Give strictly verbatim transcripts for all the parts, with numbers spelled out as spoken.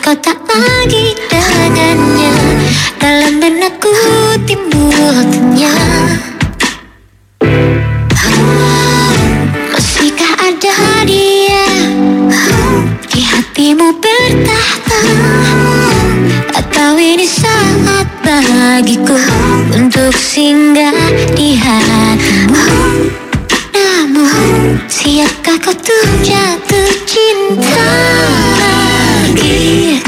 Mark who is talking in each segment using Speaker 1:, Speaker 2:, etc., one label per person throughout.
Speaker 1: kau tak lagi dengannya. Dalam benakku timbul tanya, masihkah ada dia di hatimu bertahta? Atau ini saat bagiku untuk singgah di hatimu? Namun siapkah kau tuh jatuh cinta lagi?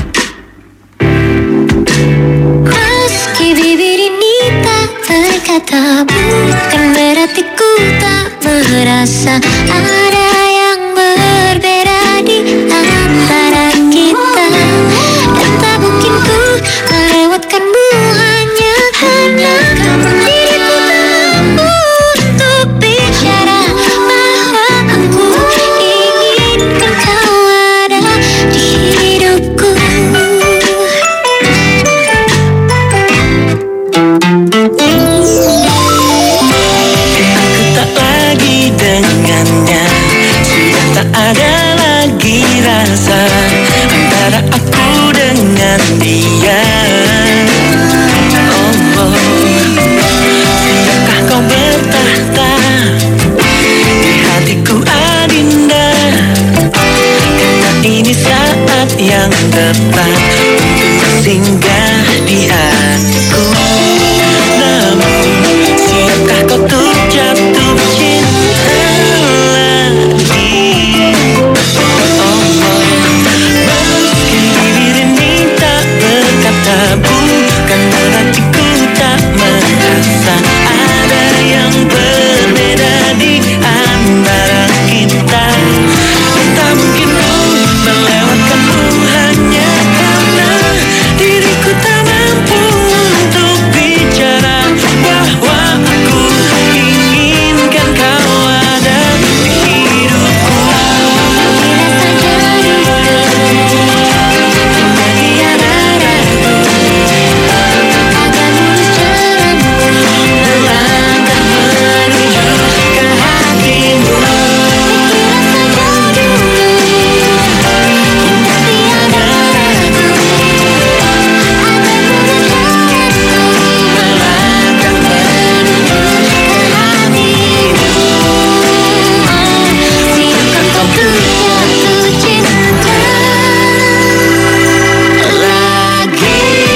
Speaker 1: Meski bibir ini tak berkata, bukan berarti ku tak merasa ada yang berbeda di antara kita. Dan tak mungkin ku melewatkanmu hanya karena diriku tak mampu untuk bicara bahwa aku inginkan kau ada di hidupku.
Speaker 2: Aku tak lagi dengannya, sudah tak ada lagi rasa antara aku dengan dia. Oh, oh. Siapkah kau bertahta di hatiku Adinda? Karena ini saat yang tepat untuk singgah di hatiku. Namun siapkah kau tuh jatuh cinta lagi? Oh, oh. Meski bibir ini tak berkata, bukan berarti ku tak merasa ada yang berbeda di antara kita. Dan tak mungkin ku melewatkanmu hanya karena diriku tak mampu untuk bicara bahwa aku inginkan kau ada di hidupku. Tiada ragu, agar mulus jalanku melangkah menuju ke hatimu. Tiada ragu, agar mulus jalanku melangkah menuju ke hatimu. Siapkah kau tuh jatuh cinta lagi?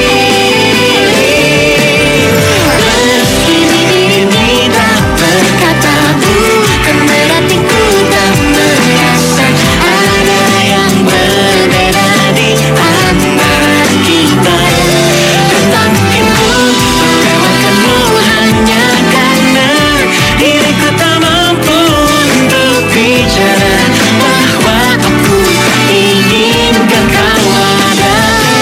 Speaker 2: Meski bibir ini tak berkata, bukan berarti ku tak merasa ada yang berbeda di antara kita. Dan tak mungkin ku melewatkanmu hanya karena diriku tak mampu untuk bicara bahwa aku inginkan kau ada.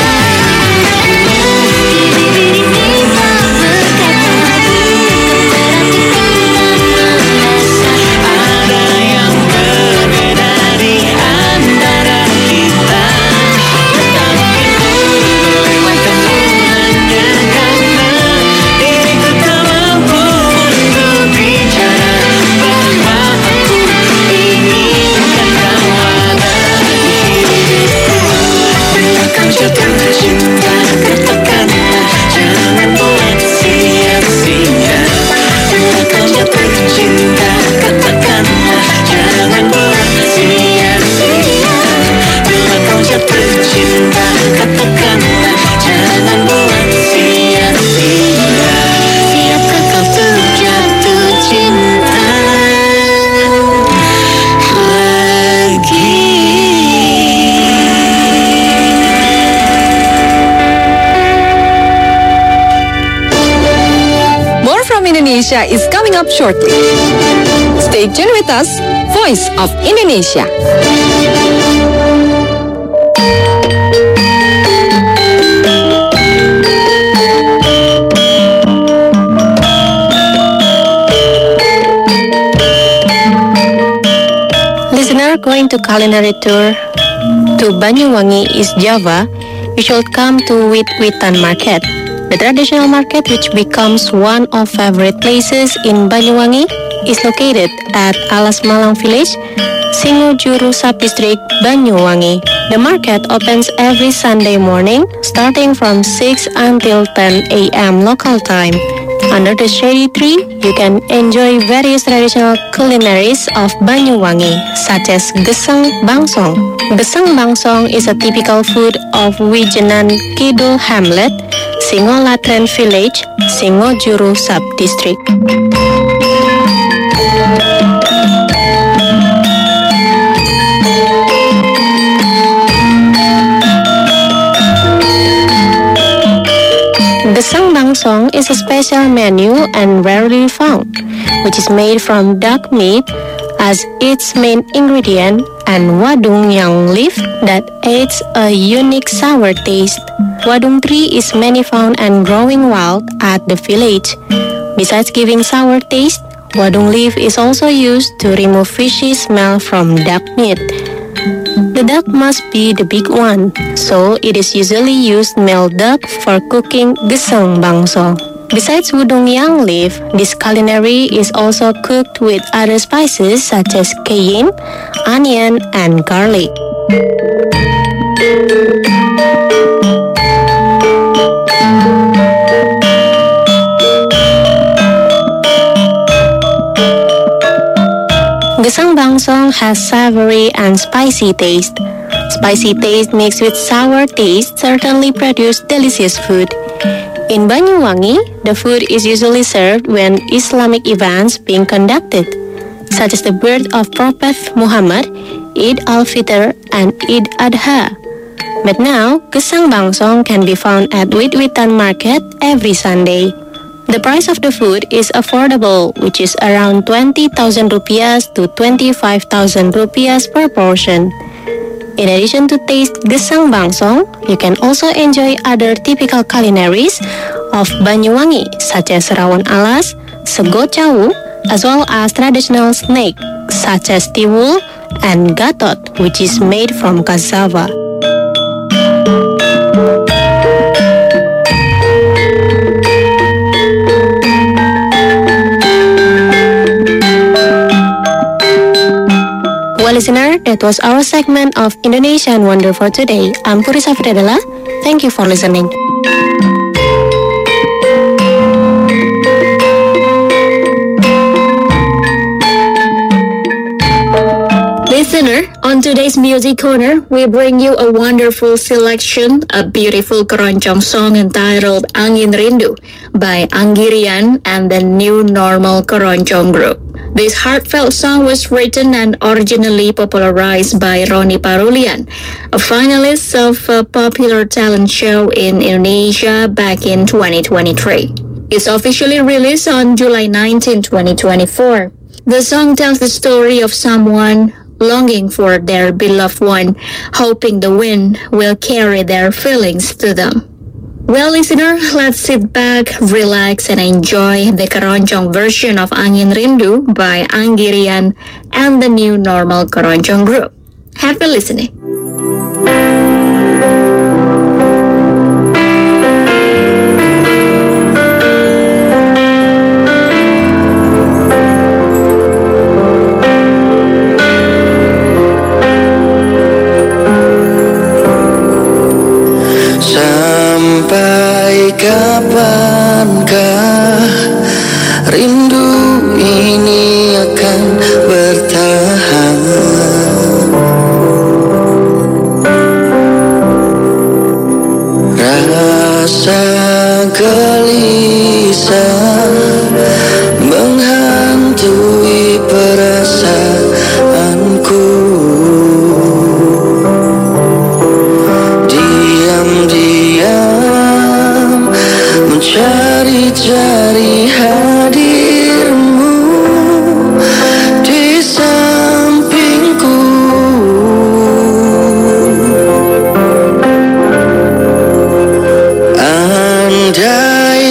Speaker 2: Meski bibir ini tak berkata, bukan berarti ku tak merasa ada yang berbeda di antara kita. Dan tak mungkin ku melewatkanmu hanya karena diriku tak mampu untuk bicara bahwa aku inginkan kau ada di hidupku. Bila kau jatuh cinta, katakanlah, jangan buat sia-sia. Bila kau jatuh cinta, katakanlah, jangan buat sia-sia. Bila kau jatuh cinta, katakanlah, jangan buat sia-sia. Siapkah kau tuh jatuh cinta lagi?
Speaker 3: More from Indonesia is coming up shortly. Stay tuned with us, Voice of Indonesia.
Speaker 1: Listener going to culinary tour to Banyuwangi, East Java, you should come to Wit Witan Market, the traditional market which becomes one of favorite places in Banyuwangi is located at Alas Malang Village, Singojuru Subdistrict, Banyuwangi. The market opens every Sunday morning, starting from six until ten a m local time. Under the shady tree, you can enjoy various traditional culinaries of Banyuwangi, such as Gesang Bangsong. Gesang Bangsong is a typical food of Wijenan Kidul Hamlet, Singolatren Village, Singojuru Subdistrict. Gesang Bangsong is a special menu and rarely found, which is made from duck meat as its main ingredient and wadung yang leaf that adds a unique sour taste. Wadung tree is mainly found and growing wild at the village. Besides giving sour taste, wadung leaf is also used to remove fishy smell from duck meat. The duck must be the big one, so it is usually used male duck for cooking Gesang Bangsong. Besides wadung yang leaf, this culinary is also cooked with other spices such as cayenne, onion, and garlic. Gesang Bangsong has savory and spicy taste. Spicy taste mixed with sour taste certainly produce delicious food. In Banyuwangi, the food is usually served when Islamic events being conducted, such as the birth of Prophet Muhammad, Eid al-Fitr, and Eid Adha. But now, Gesang Bangsong can be found at Wit-Witan Market every Sunday. The price of the food is affordable, which is around twenty thousand rupiahs to twenty-five thousand rupiahs per portion. In addition to taste Gesang Bangsong, you can also enjoy other typical culinaries of Banyuwangi, such as rawon alas, sego cawu, as well as traditional snack such as tiwul and gatot, which is made from cassava. Well, listener, that was our segment of Indonesian Wonder for today. I'm Purisa Fredela. Thank you for listening. Listener, on today's Music Corner, we bring you a wonderful selection, a beautiful keroncong song entitled Angin Rindu by Anggirian and the New Normal Keroncong Group. This heartfelt song was written and originally popularized by Roni Parulian, a finalist of a popular talent show in Indonesia back in twenty twenty-three. It's officially released on July nineteenth, twenty twenty-four. The song tells the story of someone longing for their beloved one, hoping the wind will carry their feelings to them. Well, listener, let's sit back, relax, and enjoy the keroncong version of Angin Rindu by Anggirian and the New Normal Keroncong Group. Happy listening.
Speaker 4: Kapankah rindu ini akan bertahan? Rasa gelisah menghantui perasaanku. Diam-diam mencari-cari hadirmu di sampingku. Andai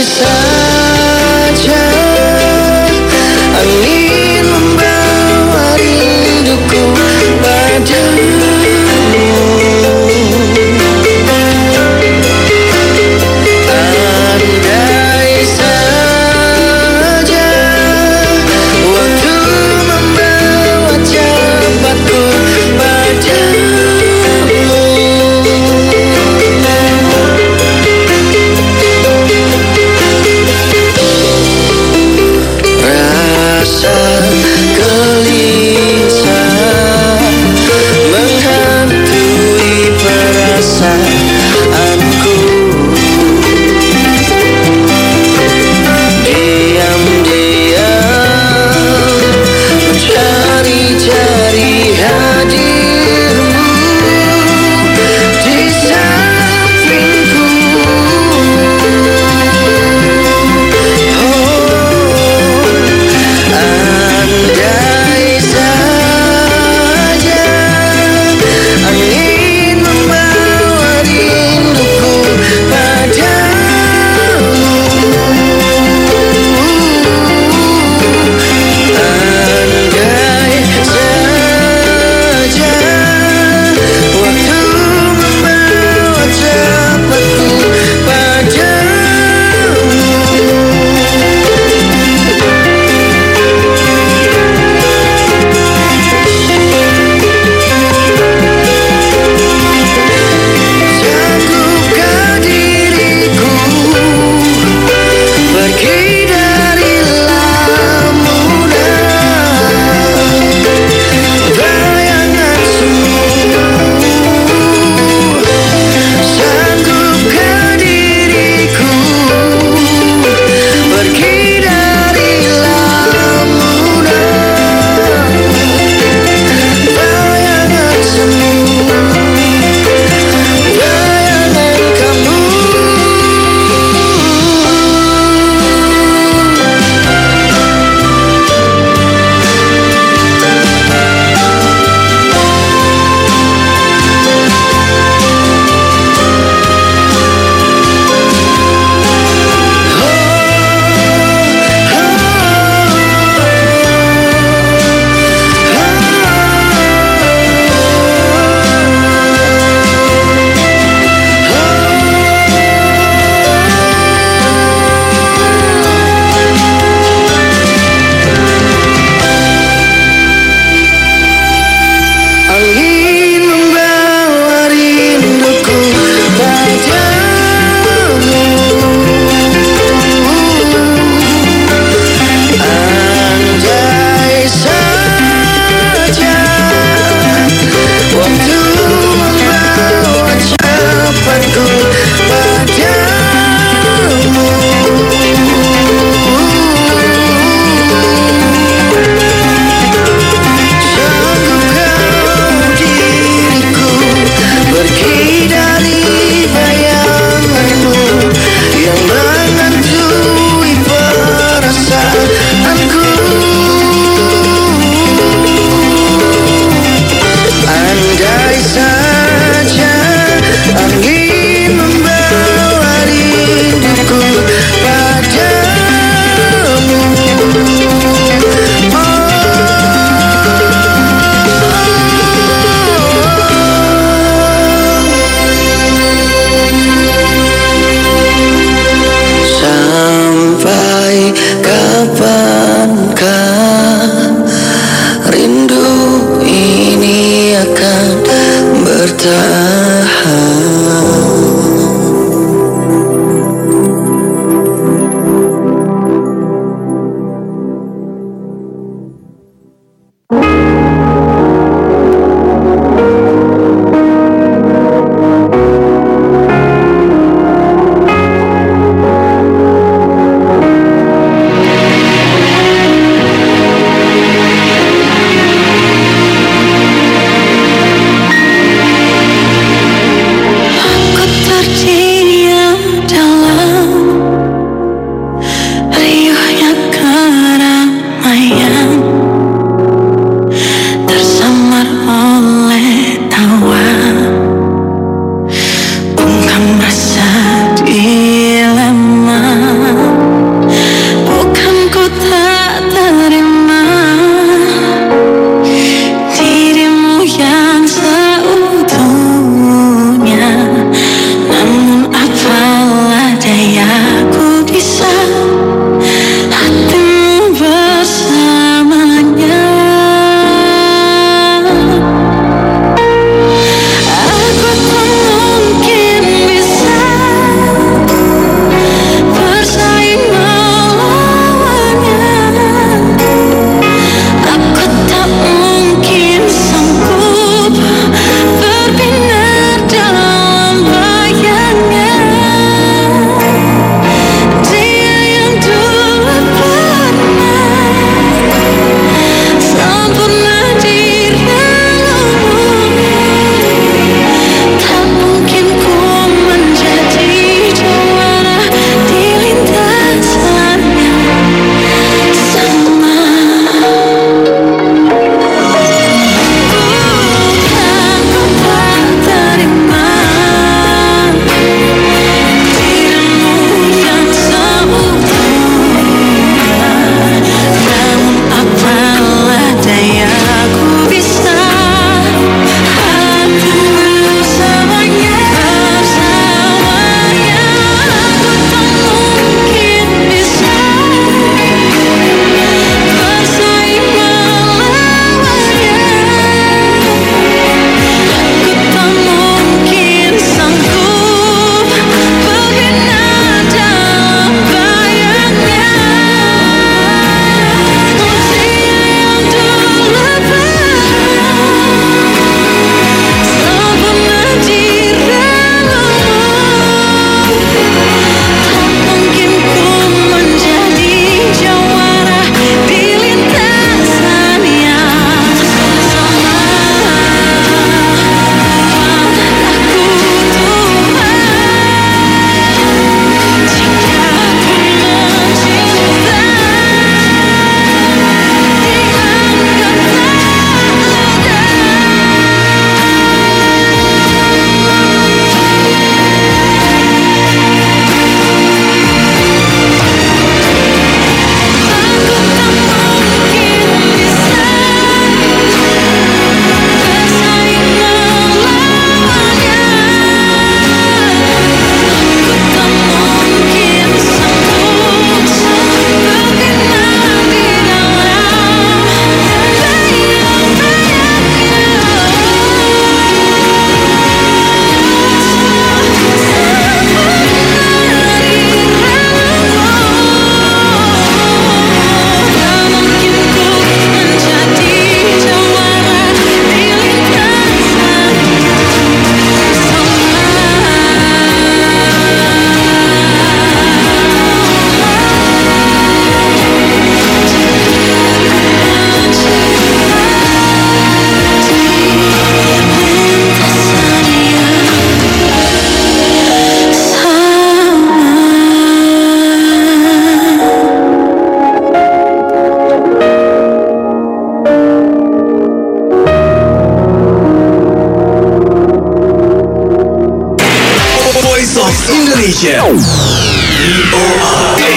Speaker 5: Voice of Indonesia. V O R A.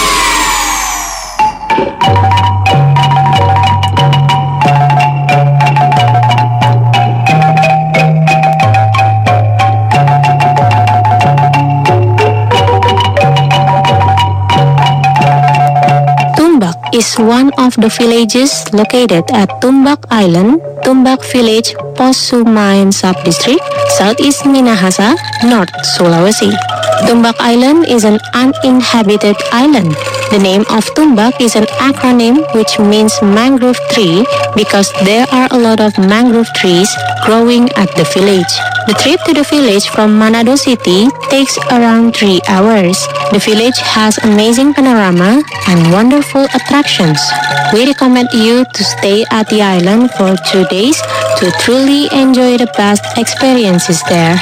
Speaker 1: Is one of the villages located at Tumbak Island, Tumbak Village, Posumayan Subdistrict, Southeast Minahasa, North Sulawesi. Tumbak Island is an uninhabited island. The name of Tumbak is an acronym which means mangrove tree because there are a lot of mangrove trees growing at the village. The trip to the village from Manado City takes around three hours. The village has amazing panorama and wonderful attractions. We recommend you to stay at the island for two days to truly enjoy the best experiences there.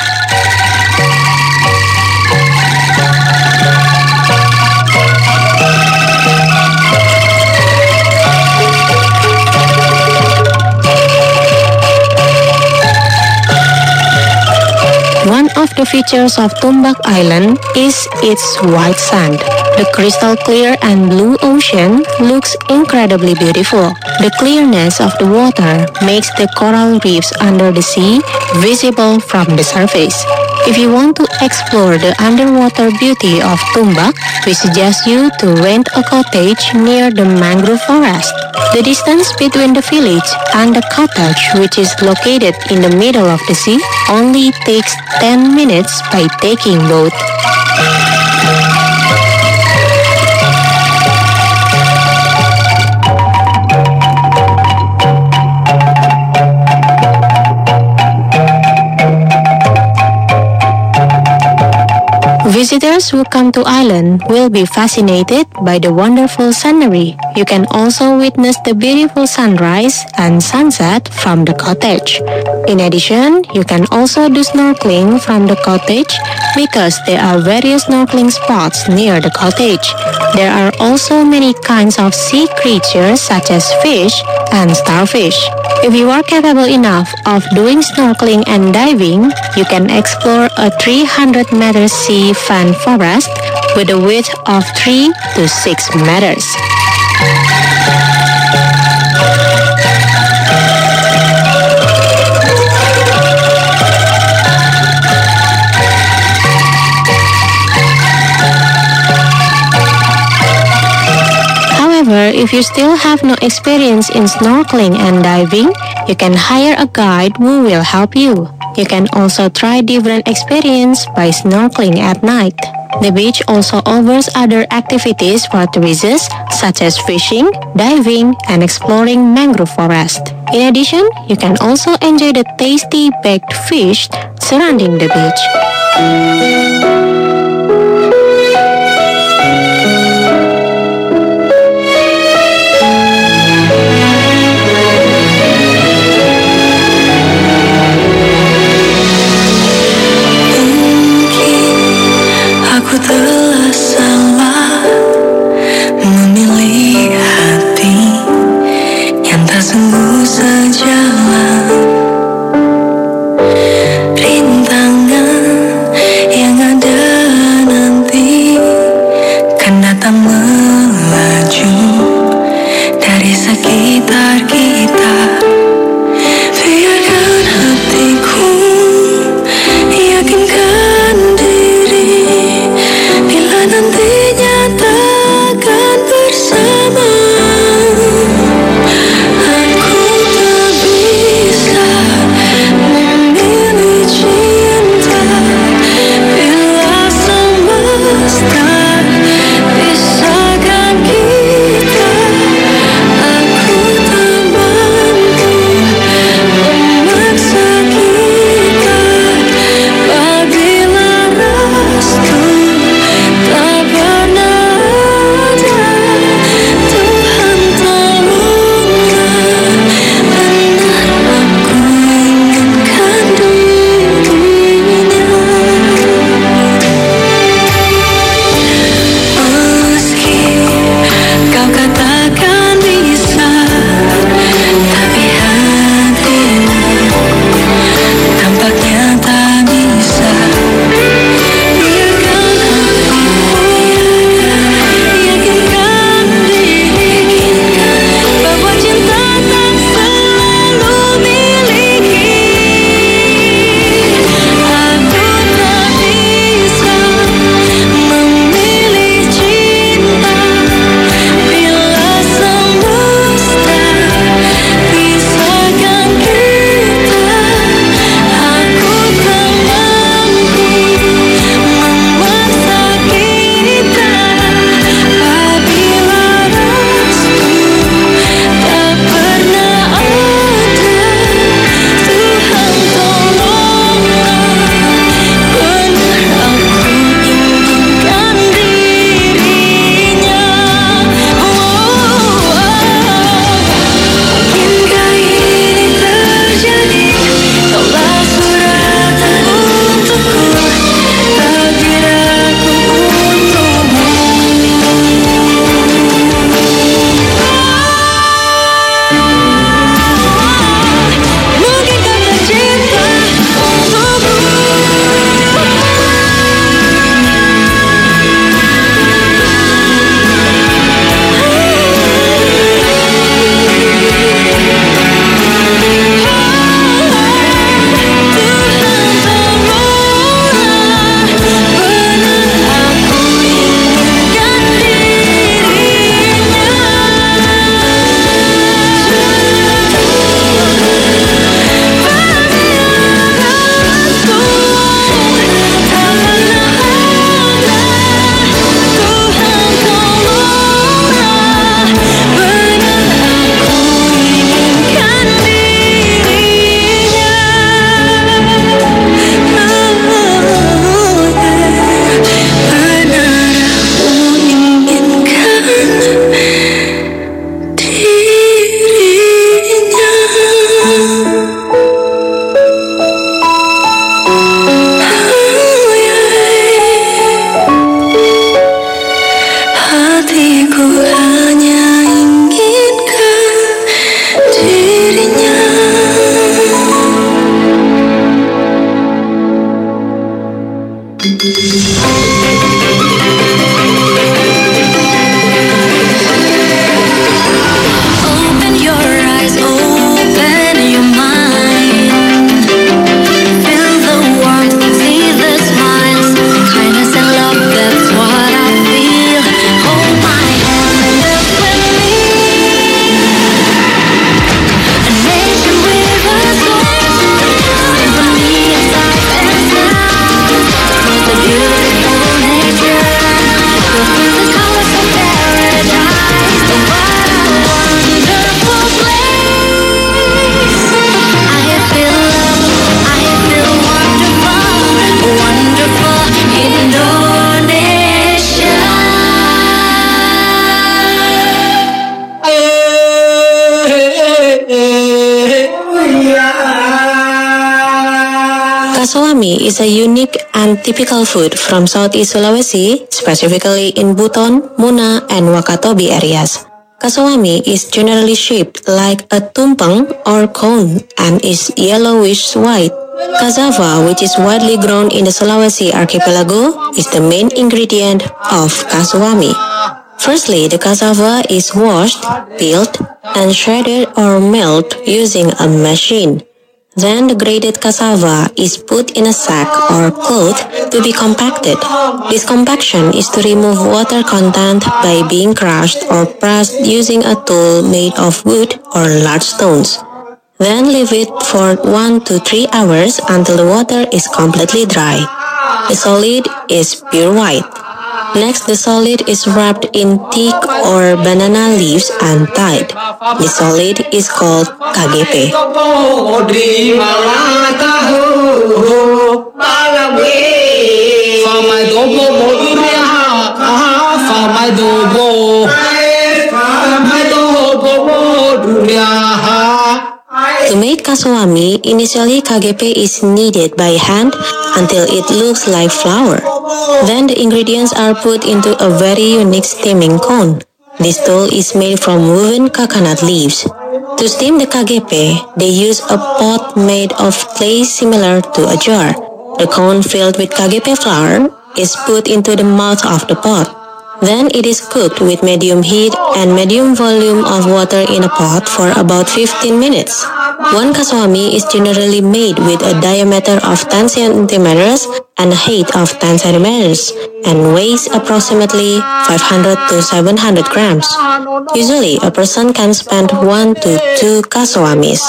Speaker 1: One of the features of Tumbak Island is its white sand. The crystal clear and blue ocean looks incredibly beautiful. The clearness of the water makes the coral reefs under the sea visible from the surface. If you want to explore the underwater beauty of Tumbak, we suggest you to rent a cottage near the mangrove forest. The distance between the village and the cottage, which is located in the middle of the sea, only takes ten minutes by taking boat. Visitors who come to island will be fascinated by the wonderful scenery. You can also witness the beautiful sunrise and sunset from the cottage. In addition, you can also do snorkeling from the cottage because there are various snorkeling spots near the cottage. There are also many kinds of sea creatures such as fish and starfish. If you are capable enough of doing snorkeling and diving, you can explore a three hundred meter sea fan forest with a width of three to six meters. However, if you still have no experience in snorkeling and diving, you can hire a guide who will help you. You can also try different experience by snorkeling at night. The beach also offers other activities for tourists such as fishing, diving, and exploring mangrove forest. In addition, you can also enjoy the tasty baked fish surrounding the beach.
Speaker 4: Aku telah salah memilih hati yang tak sungguh sejalan, rintangan yang
Speaker 2: Open your eyes, open your mind. Feel the warmth, see the smiles, kindness and love, that's what I feel. Hold my hand and look with me. A nation with a soul, symphony of sight and sound. It's a beautiful nature, you'll feel the colors of paradise. What a wonderful place. I feel love, I feel wonderful, wonderful Indonesia.
Speaker 1: Kasawami is a unique and typical food from Southeast Sulawesi, specifically in Buton, Muna, and Wakatobi areas. Kasawami is generally shaped like a tumpeng or cone and is yellowish white. Cassava, which is widely grown in the Sulawesi archipelago, is the main ingredient of kasawami. Firstly, the cassava is washed, peeled, and shredded or milled using a machine. Then the grated cassava is put in a sack or cloth to be compacted. This compaction is to remove water content by being crushed or pressed using a tool made of wood or large stones. Then leave it for one to three hours until the water is completely dry. The solid is pure white. Next, the solid is wrapped in teak or banana leaves and tied. The solid is called K G P. To make kasawami, initially K G P is kneaded by hand until it looks like flour. Then the ingredients are put into a very unique steaming cone. This dough is made from woven coconut leaves. To steam the K G P, they use a pot made of clay similar to a jar. The cone filled with K G P flour is put into the mouth of the pot. Then it is cooked with medium heat and medium volume of water in a pot for about fifteen minutes. One kasawami is generally made with a diameter of ten centimeters and a height of ten centimeters and weighs approximately five hundred to seven hundred grams. Usually, a person can spend one to two kasawamis.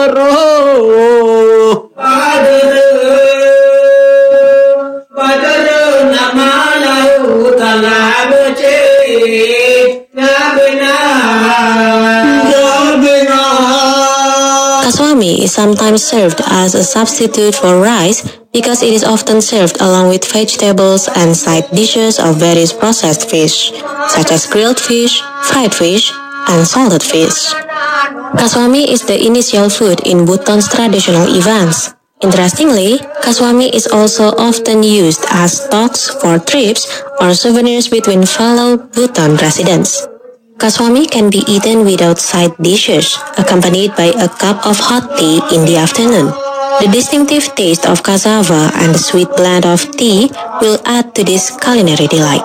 Speaker 1: Kasawami is sometimes served as a substitute for rice because it is often served along with vegetables and side dishes of various processed fish, such as grilled fish, fried fish, and salted fish. Kasawami is the initial food in Buton's traditional events. Interestingly, kasawami is also often used as stocks for trips or souvenirs between fellow Buton residents. Kasawami can be eaten without side dishes, accompanied by a cup of hot tea in the afternoon. The distinctive taste of cassava and the sweet blend of tea will add to this culinary delight.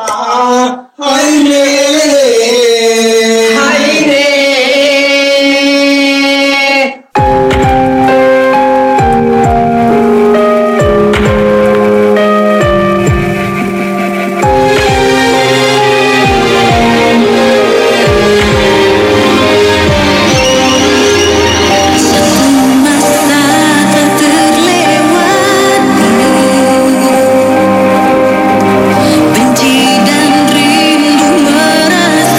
Speaker 2: Benci dan rindu merasa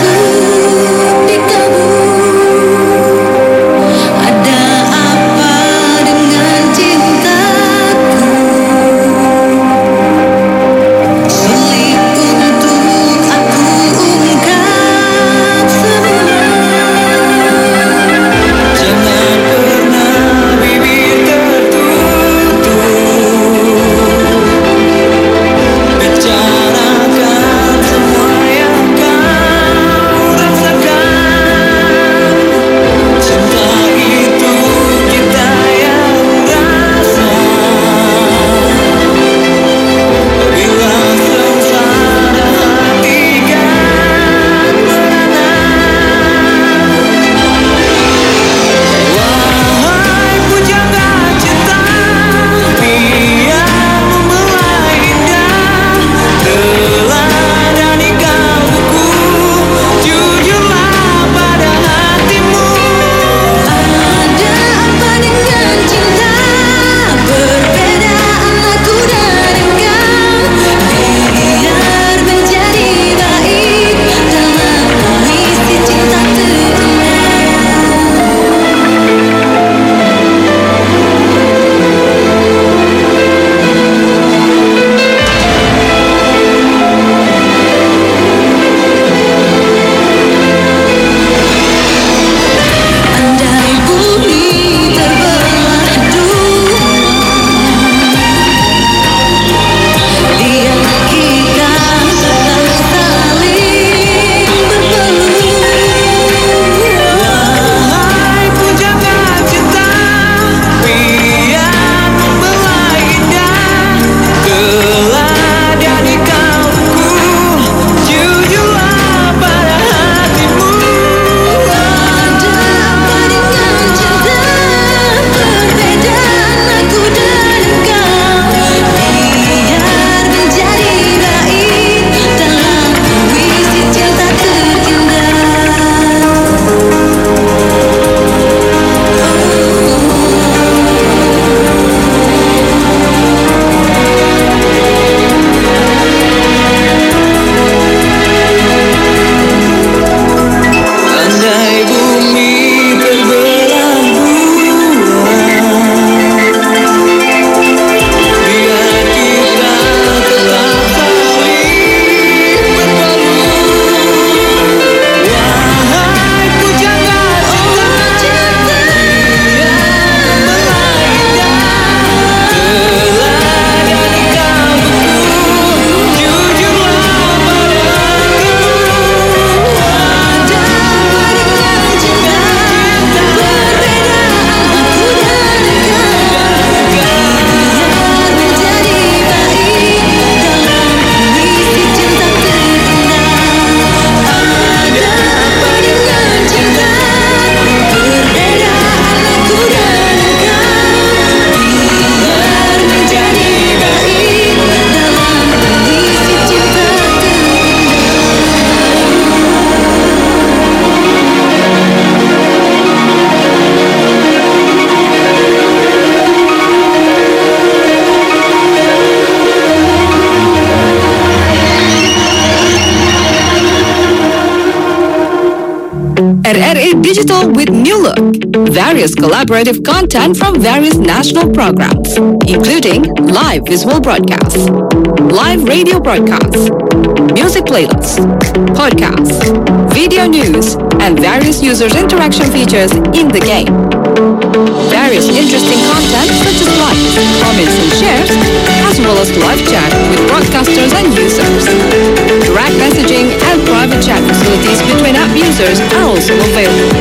Speaker 3: Digital with new look. Various collaborative content from various national programs, including live visual broadcasts, live radio broadcasts, music playlists, podcasts, video news, and various users interaction features in the game. Various interesting content such as likes, comments and shares, as well as live chat with broadcasters and users. Direct messaging and private chat facilities between app users are also available.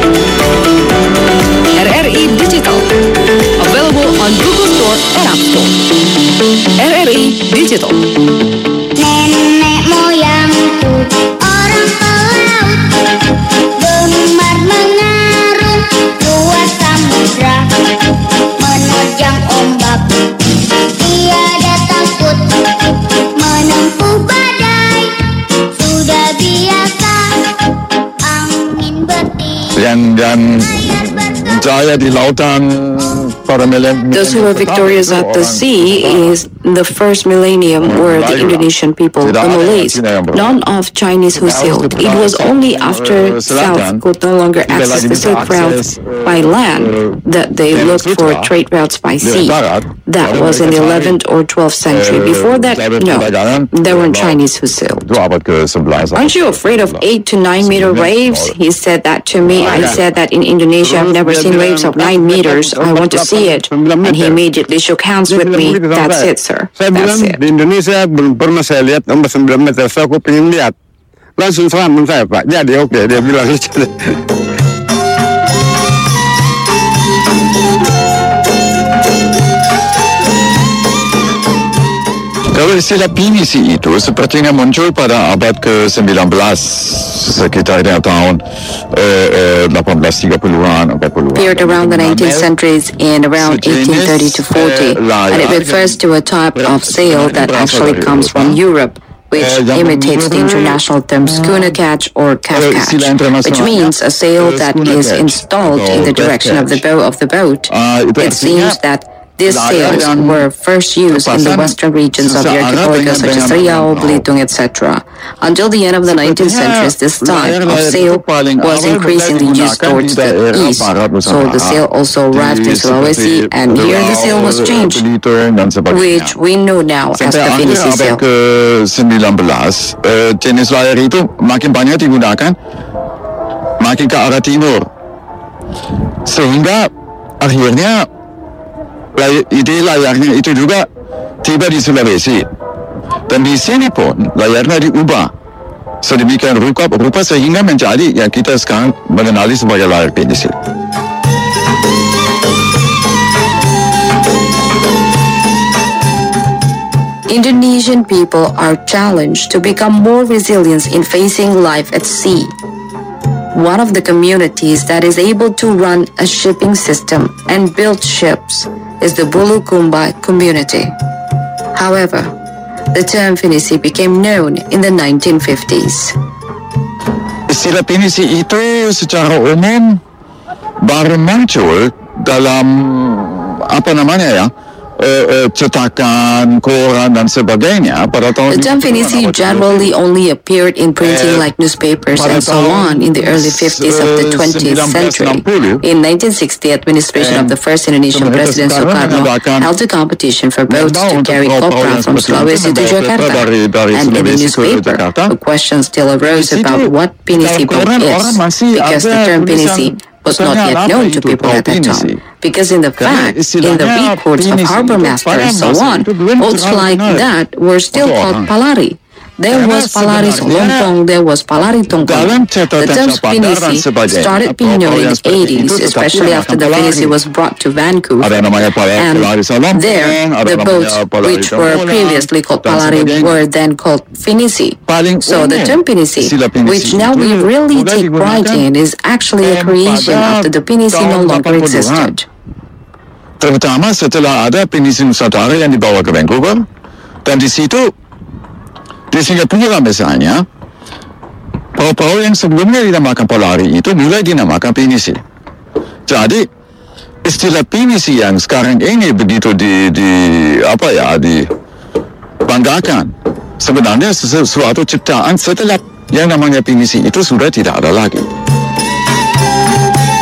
Speaker 3: R R I Digital, available on Google Store and App Store. R R I Digital.
Speaker 2: Nenek moyangku orang pelaut, gemar mengarung luas samudra, menerjang ombak, tiada takut, menempuh badai, sudah biasa, angin bertiup.
Speaker 6: Dan dan saya di lautan para milenium.
Speaker 7: Those who were victorious at the sea is the first millennium were the Indonesian people, the Malays, none of Chinese who sailed. It was only after South could no longer access the Silk Route by land that they looked for trade routes by sea. That was in the eleventh or twelfth century. Before that, no, there weren't Chinese who sailed. Aren't you afraid of eight to nine meter waves? He said that to me. I said that in Indonesia I've never seen waves of nine meters. I want to see it. And he immediately shook hands with me. That's it, sir. That's it.
Speaker 8: Di Indonesia belum pernah saya lihat ombak sembilan meter. Saya aku pengen lihat. Langsung salaman saya, Pak. Jadi oke, dia bilang.
Speaker 6: Kalau istilah pinisi itu sepertinya muncul pada abad ke sembilan belas, sekitar tahun eh, delapan belas tiga puluhan, empat puluhan.
Speaker 7: Appeared around the nineteenth centuries in around eighteen thirty to forty, and it refers to a type of sail that actually comes from Europe, which imitates the international term schooner catch or calf catch, which means a sail that is installed in the direction of the bow of the boat. It seems that these sails were first used in the western regions of the archipelago such as Riau, Belitung, et cetera. Until the end of the nineteenth century, this type of sail was increasingly used towards the east. So the sail also arrived in Sulawesi, and here the sail was changed, which we know now as the Finisi sail.
Speaker 6: ke sembilan belas, jenis layar itu makin banyak digunakan, makin ke arah timur. Sehingga akhirnya ide layarnya itu juga tiba di Sulawesi, dan di sini pun layarnya diubah sedemikian rupa, rupa sehingga menjadi yang kita sekarang mengenali sebagai layar pinisi.
Speaker 7: Indonesian people are challenged to become more resilient in facing life at sea. One of the communities that is able to run a shipping system and build ships is the Bulukumba community. However, the term Finisi became known in the nineteen fifties.
Speaker 6: Istilah pinisi itu secara umum baru muncul dalam apa namanya ya, Uh, uh, cetakan, koran dan sebagainya pada tahun.
Speaker 7: The term Finisi generally only appeared in printing like newspapers and so on in the early fifties of the twentieth century. In nineteen sixty, administration of the first Indonesian President Sukarno held a competition for boats to carry copra from Sulawesi to Jakarta. And in the newspaper, a question still arose about what Pinisi boat is, because the term Pinisi was not yet known to people at that time. Because in the fact, in the reports of harbor masters and so on, boats like that were still called palari. There was Palari Solompong, there was Palari Tongkol. The term Pinisi started being known in the eighties, especially after the Pinisi was brought to Vancouver. And there, the boats which were previously called Palari were then called Finisi. So the term Pinisi, which now we really take pride in, is actually a creation after the Pinisi no longer existed.
Speaker 6: Terutama setelah ada Pinisi Nusantara yang dibawa ke Vancouver, dan di situ di Singapura misalnya, perahu-perahu yang sebelumnya dinamakan Polari itu mulai dinamakan Pinisi. Jadi istilah Pinisi yang sekarang ini begitu di, di apa ya dibanggakan, sebenarnya sesuatu ciptaan setelah yang namanya Pinisi itu sudah tidak ada lagi.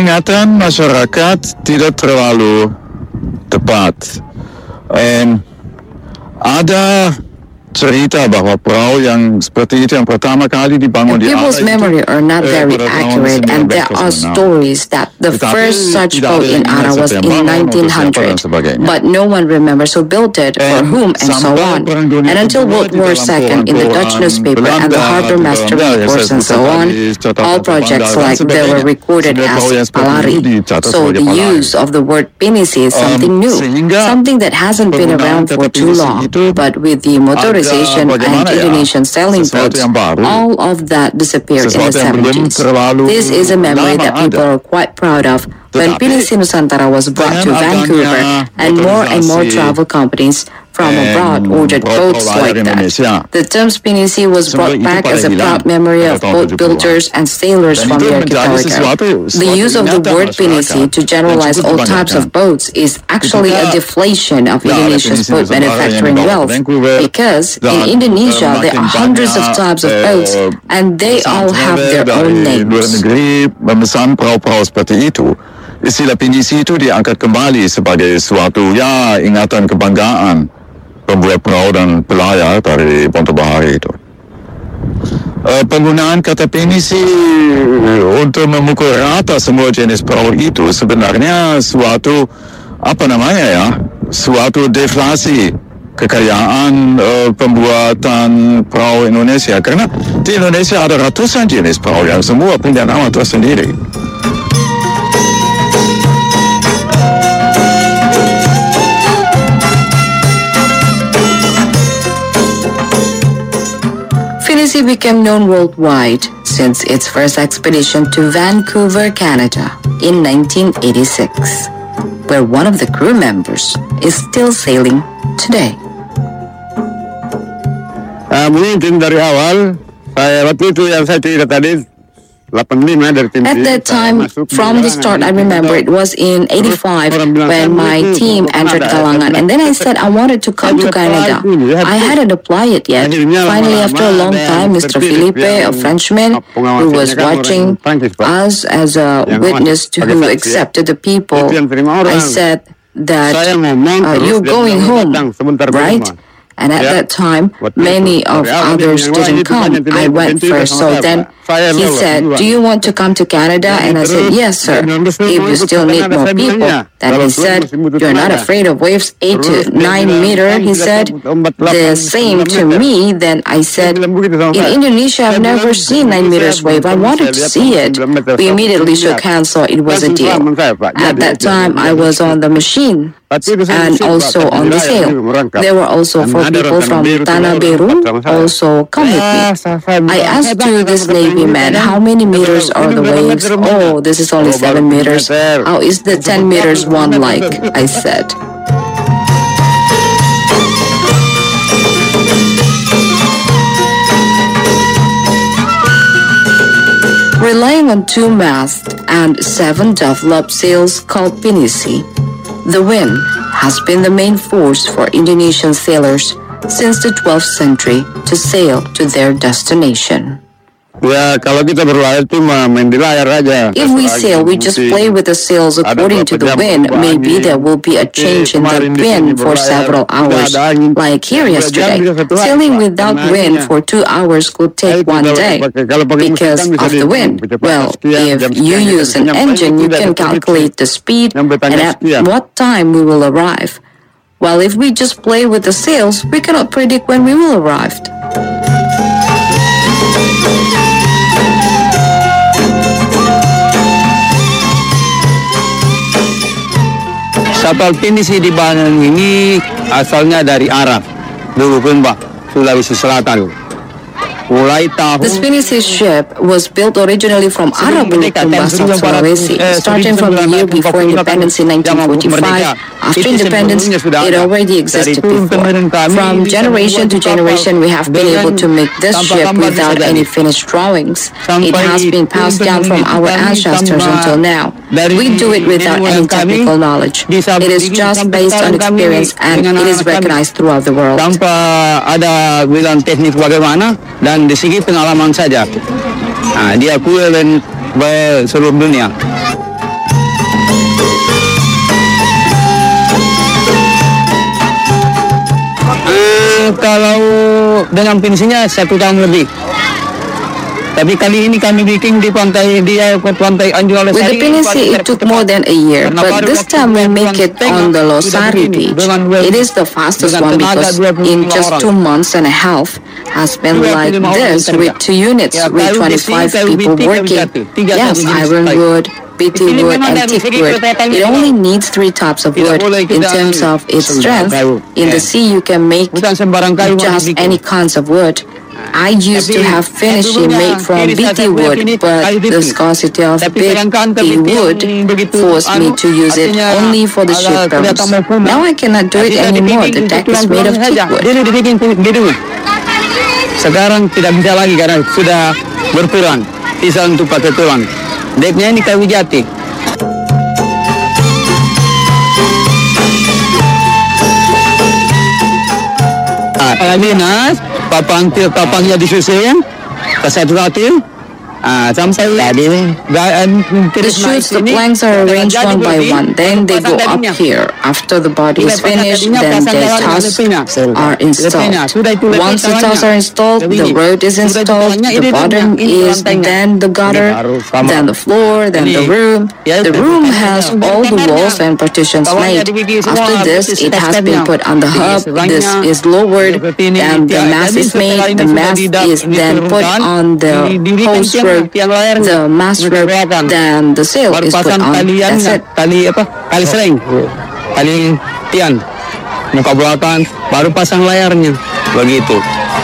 Speaker 6: ingatan masyarakat tidak terlalu tepat. Um, ada cerita bahwa perahu yang seperti itu yang pertama kali dibangun di
Speaker 7: People's memory are not very accurate, and there are stories that the first such boat in Ara was in nineteen hundred, but no one remembers who built it, for whom, and so on. And until World War Second, in the Dutch newspaper and the Harbor Master reports and so on, all projects like they were recorded as Palari. So the use of the word Pinisi is something new, something that hasn't been around for too long, but with the motorization and Indonesian sailing boats, all of that disappeared in the seventies. This is a memory that people are quite proud of. When Pinisi Nusantara was brought to Vancouver, and more and more travel companies from abroad ordered boats like that. The term Pinisi was brought back as a proud memory of boat builders and sailors from the archipelago. The use of the word Pinisi to generalize all types of boats is actually a deflation of Indonesia's boat manufacturing wealth, because in Indonesia there are hundreds of types of boats and they all have their own names.
Speaker 6: Memesan perahu-perahu seperti itu, istilah Pinisi itu diangkat kembali sebagai suatu ya ingatan kebanggaan pembuat perahu dan pelayar dari Ponto Bahari itu. Uh, penggunaan kata Pinisi untuk memukul rata semua jenis perahu itu sebenarnya suatu apa namanya ya, suatu deflasi kekayaan uh, pembuatan perahu Indonesia, karena di Indonesia ada ratusan jenis perahu yang semua punya nama tersendiri.
Speaker 7: Pinisi became known worldwide since its first expedition to Vancouver, Canada in nineteen eighty-six, where one of the crew members is still sailing today.
Speaker 8: Uh, mungkin dari awal, saya waktu itu yang saya cerita tadi,
Speaker 7: At that time, from the start, I remember it was in eighty-five when my team entered Kalangan, and then I said I wanted to come to Canada. I hadn't applied it yet. Finally, after a long time, Mister Felipe, a Frenchman who was watching us as a witness to who accepted the people, I said that uh, you're going home, right? And at that time, many of others didn't come. I went first. So then he said, do you want to come to Canada? And I said, yes, sir, if you still need more people. Then he said, you're not afraid of waves eight to nine meter? He said the same to me. Then I said, in Indonesia, I've never seen nine meters wave. I wanted to see it. We immediately shook hands, so it was a deal. At that time, I was on the machine and also on the sail. There were also four people from Tanah Beru also come with me. I asked to this Navy man, how many meters are the waves? Oh, this is only seven meters. How is the ten meters one like? I said. Relying on two masts and seven developed sails called Pinisi, the wind has been the main force for Indonesian sailors since the twelfth century to sail to their destination.
Speaker 8: Ya, kalau kita berlayar tuh main di layar aja.
Speaker 7: If we sail, we just play with the sails according to the wind. Maybe there will be a change in the wind for several hours. Like here yesterday, sailing without wind for two hours could take one day because of the wind. Well, if you use an engine, you can calculate the speed and at what time we will arrive. While if we just play with the sails, we cannot predict when we will arrive.
Speaker 9: Kapal Pinisi di Bandung ini asalnya dari Arab, dulu pun Pak, Sulawesi Selatan.
Speaker 7: This Pinisi ship was built originally from Arab Bulukumba, South Sulawesi, starting from the year before independence in nineteen forty-five. After independence, it already existed before. From generation to generation, we have been able to make this ship without any finished drawings. It has been passed down from our ancestors until now. We do it without any technical knowledge. It is just based on experience and it is recognized throughout the world.
Speaker 9: Tanpa ada bilang teknik bagaimana, dan di segi pengalaman saja, nah, diakui oleh seluruh dunia. kalau dengan finishnya satu tahun lebih. Tapi kali ini kami bikin di pantai di pantai Anjungan Losari.
Speaker 7: With the Pinisi, it took more than a year, but this time we make it on the Losari beach. It is the fastest one because in just two months and a half has been like this with two units with twenty-five people working. Yes, ironwood, B T wood and teak wood. It only needs three types of wood in terms of its strength. In the sea, you can make just any kinds of wood. I used to have finishing made from B T wood, but the scarcity of B T wood forced me to use it only for the shipwrecks. Now I cannot do it anymore. The deck is made of teak wood.
Speaker 9: Sekarang tidak bisa lagi karena sudah berkurang sisa untuk pakai tulang. Deknya ini kayu jati. Alinas, papang papangnya disusun, kesatu-satu, ah sampai tadi.
Speaker 7: The shoots, the planks are arranged one by one. Then they go up here. After the body is finished, then the tiles are installed. Once the tiles are installed, the road is installed. The bottom is then the gutter, then the floor, then the room. The room has all the walls and partitions made. After this, it has been put on the hub. This is lowered, and the mast is made. The mast is then put on the hose rope. The mast rope, then the sail is put on. That's it.
Speaker 9: Tali apa? Tali sering. Tali tian. Muka belakang, baru pasang layarnya. Begitu.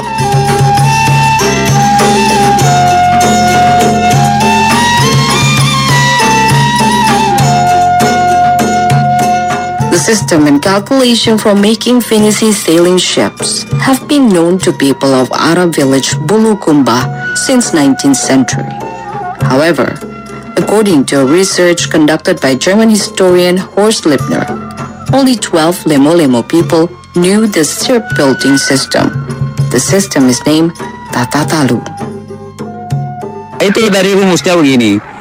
Speaker 7: The system and calculation for making Finisi sailing ships have been known to people of Arab village Bulukumba since nineteenth century. However, according to a research conducted by German historian Horst Lippner, only twelve Lemo-Lemo people knew the shipbuilding system. The system is named Tatatalu.
Speaker 9: Itu dari rumusnya begini.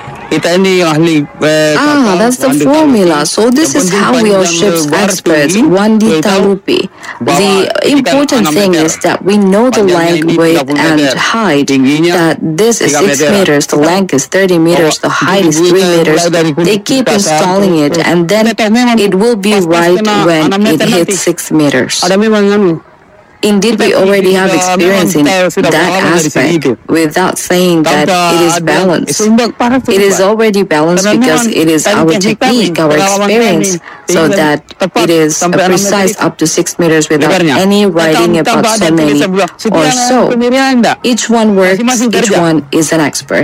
Speaker 7: Ah, that's the formula. So this is how we are ships experts, Wandi Talupi. The important thing is that we know the length, width, and height, that this is six meters, the length is thirty meters, the height is three meters. They keep installing it, and then it will be right when it hits six meters. Indeed, we already have experience in that aspect without saying that it is balanced. It is already balanced because it is our technique, our experience, so that it is precise up to six meters without any writing about so many or so. Each one works, each one is an expert.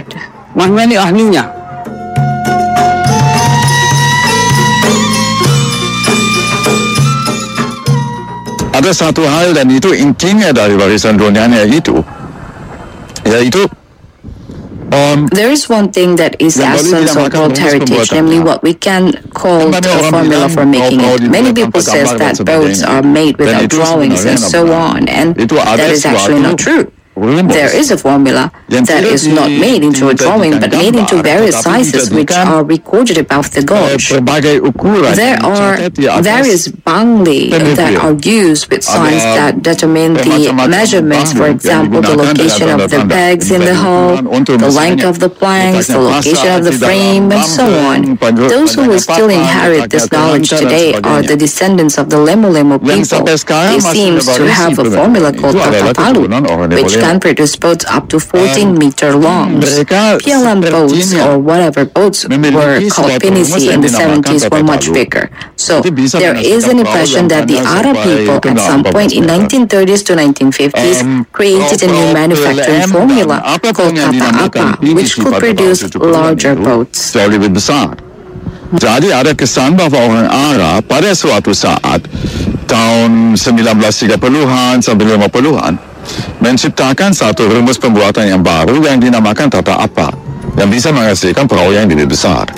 Speaker 6: Ada satu hal dan itu intinya dari warisan dunianya itu, yaitu um,
Speaker 7: there is one thing that is the essence of world heritage, namely what we can call a formula for making it. Many people say that boats are made without drawings and so on, and that is actually not true. There is a formula that is not made into a drawing but made into various sizes which are recorded above the gauge. There are various bangli that are used with signs that determine the measurements, for example, the location of the pegs in the hull, the length of the planks, the location of the frame, and so on. Those who will still inherit this knowledge today are the descendants of the Lemo-Lemo people. They seem to have a formula called Tatatalu, which can produce boats up to fourteen meter long. P L M boats or whatever boats were called Pinisi in the seventies were much bigger. So there is an impression that the Arab people at some point in nineteen thirties to nineteen fifties created a new manufacturing formula called Kata Apa, which could produce larger boats.
Speaker 6: Jadi ada kesan bahawa orang Arab pada suatu saat tahun sembilan belas tiga puluhan sampai lima puluhan menciptakan satu rumus pembuatan yang baru yang dinamakan Tata Apa yang bisa menghasilkan perahu yang lebih besar.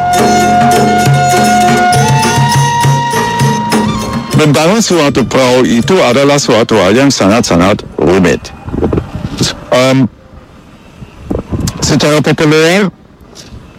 Speaker 6: Membangun suatu perahu itu adalah suatu hal yang sangat-sangat rumit. Um, secara populer,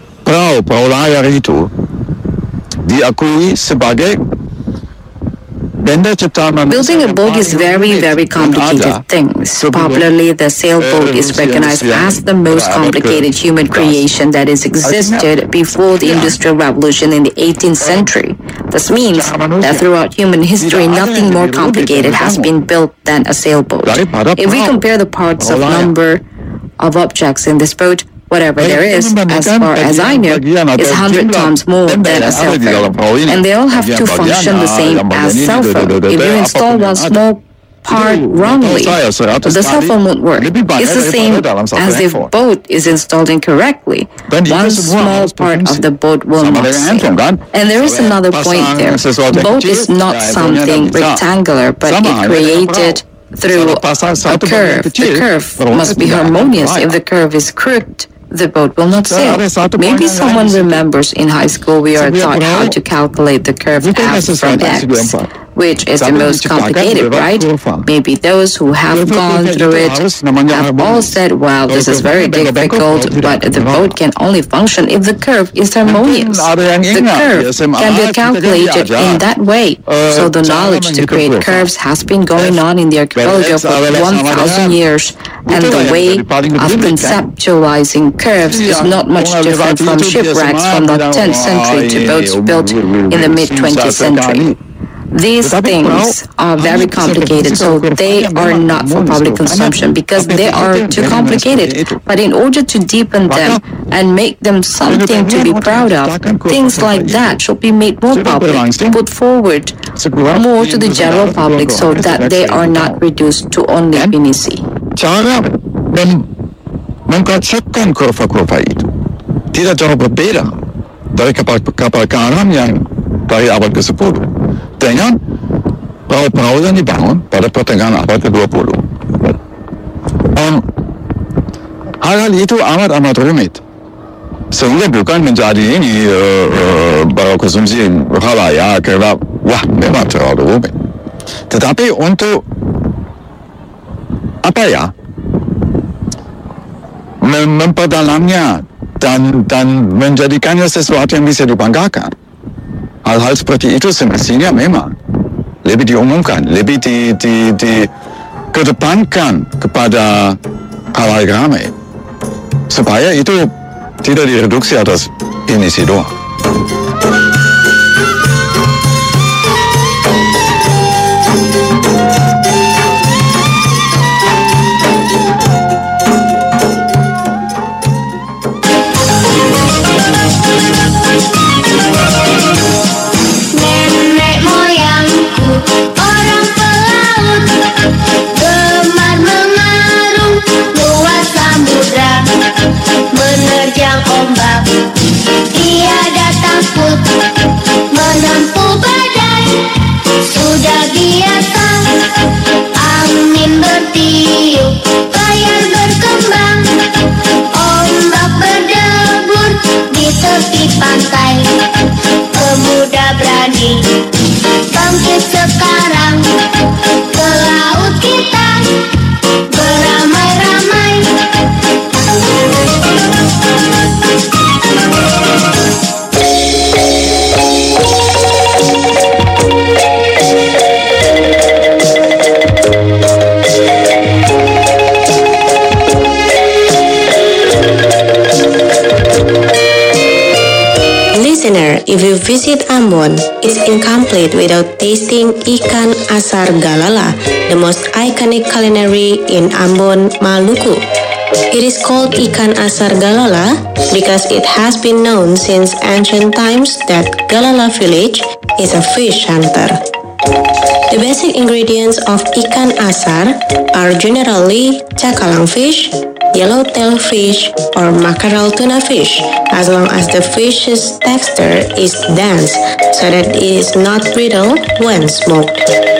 Speaker 6: perahu, perahu layar itu diakui sebagai
Speaker 7: Building a boat is very, very complicated thing. Popularly, the sailboat is recognized as the most complicated human creation that has existed before the Industrial Revolution in the eighteenth century. This means that throughout human history, nothing more complicated has been built than a sailboat. If we compare the parts of number of objects in this boat, whatever there is, as far as I know, is one hundred times more than a cell phone. And they all have to function the same as cell phone. If you install one small part wrongly, the cell phone won't work. It's the same as if boat is installed incorrectly. One small part of the boat will not sail. And there is another point there. Boat is not something rectangular, but it created through a curve. The curve must be harmonious. If the curve is crooked, the boat will not sail. Maybe someone remembers in high school we are taught how to calculate the curve f from x, which is the most complicated, right? Maybe those who have gone through it have all said, well, this is very difficult, but the boat can only function if the curve is harmonious. The curve can be calculated in that way. So the knowledge to create curves has been going on in the archipelago for one thousand years, and the way of conceptualizing curves is not much different from shipwrecks from the tenth century to boats built in the mid twentieth century. These things are very complicated, so they are not for public consumption because they are too complicated. But in order to deepen them and make them something to be proud of, things like that should be made more public, put forward more to the general public so that they are not reduced to only Pinisi.
Speaker 6: Cara mengkonsepkan kurva-kurva itu tidak jauh berbeda dari kapal-kapal karam yang dari abad ke sepuluh dengan perahu-perahu yang dibangun pada pertengahan abad ke dua puluh. Um, hal-hal itu amat-amat rumit sehingga bukan menjadi ini uh, uh, baru konsumsi halayak kerana wah memang terlalu rumit. Tetapi untuk apa ya mem- memperdalamnya dan dan menjadikannya sesuatu yang bisa dibanggakan. Hal-hal seperti itu semestinya memang lebih diumumkan, lebih di, di, di kedepankan kepada halayak ramai supaya itu tidak direduksi atas Pinisi doang.
Speaker 2: Menerjang ombak, tiada takut, menempuh badai, sudah biasa. Angin bertiup, layar berkembang, ombak berdebur di tepi pantai. Pemuda berani bangkit sekarang, ke laut kita beramai-ramai.
Speaker 1: Listener, if you visit Ambon, it's incomplete without tasting ikan asar galala, the most iconic culinary in Ambon, Maluku. It is called ikan asar galala because it has been known since ancient times that Galala village is a fish hunter. The basic ingredients of ikan asar are generally cakalang fish, yellowtail fish, or mackerel tuna fish, as long as the fish's texture is dense so that it is not brittle when smoked.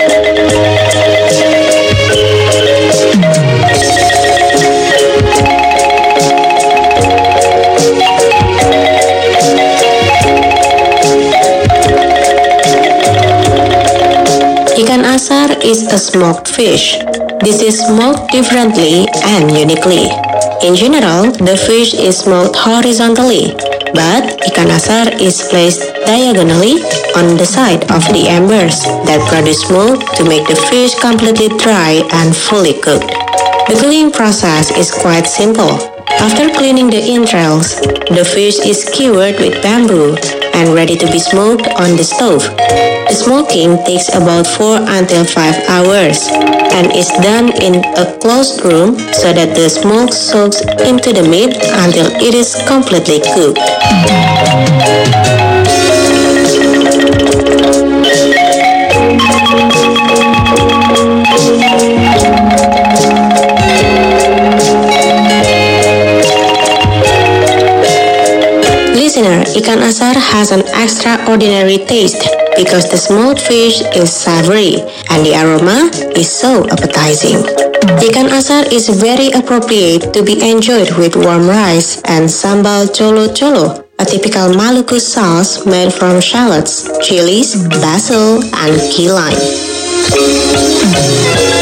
Speaker 1: Ikan asar is a smoked fish. This is smoked differently and uniquely. In general, the fish is smoked horizontally, but ikan asar is placed diagonally on the side of the embers that produce smoke to make the fish completely dry and fully cooked. The cooking process is quite simple. After cleaning the entrails, the fish is skewered with bamboo and ready to be smoked on the stove. The smoking takes about four until five hours and is done in a closed room so that the smoke soaks into the meat until it is completely cooked. Listener, ikan asar has an extraordinary taste because the smoked fish is savory and the aroma is so appetizing. Ikan asar is very appropriate to be enjoyed with warm rice and sambal colo-colo, a typical Maluku sauce made from shallots, chilies, basil, and key lime.